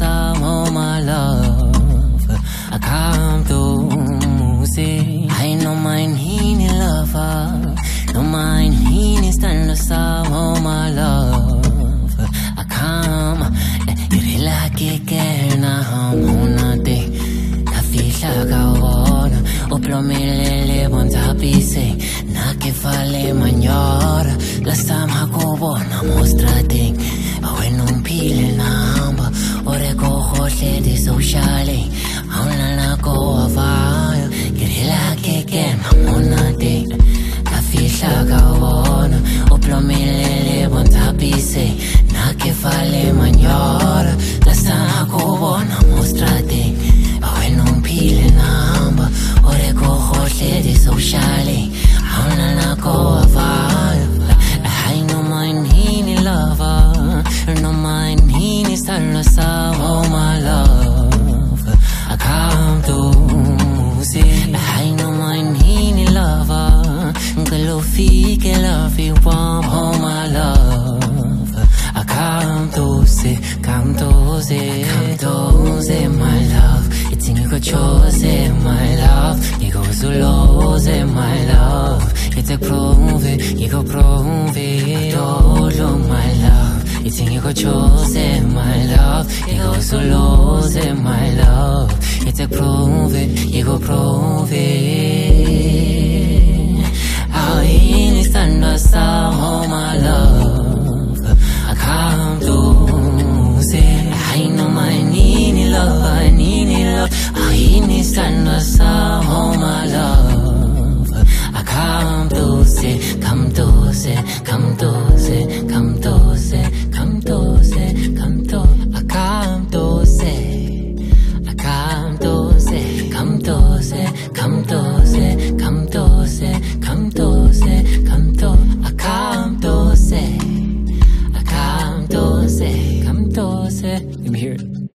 some, oh my love. I come to music. I know mine hini lover. No mine hini stand some, oh my love. I come. You like it, girl, now I'm on day. I feel like I wanna. Oplomilele bonta pise. Na que fale mañora. Last time I go on, I'm mostrating. When I'm peeling number, or I go hot lady socially. I'm go a fire, get it like again. I'm on a date. I feel like I wanna. Oplomilele bonta pise. Na que fale mañora. Last time I go on, I'm mostrating. When I'm peeling number, or I go hot lady socially. I'm go a fire. I know mine hini lover. No mine hini salsa, oh my love. I come to music. I know mine hini lover. Galofi, galofi, warm, oh my love. I come to say, my love. It's in your chose, my love. You go so low, my love. It's a prove it, you go prove it. Oh, my love. It's in your chose, my love. You go so low, my love. It's a prove it, you go prove it. How in is under some, oh my love. I come to say, I know my need love, I need love. How in is under some, oh my love.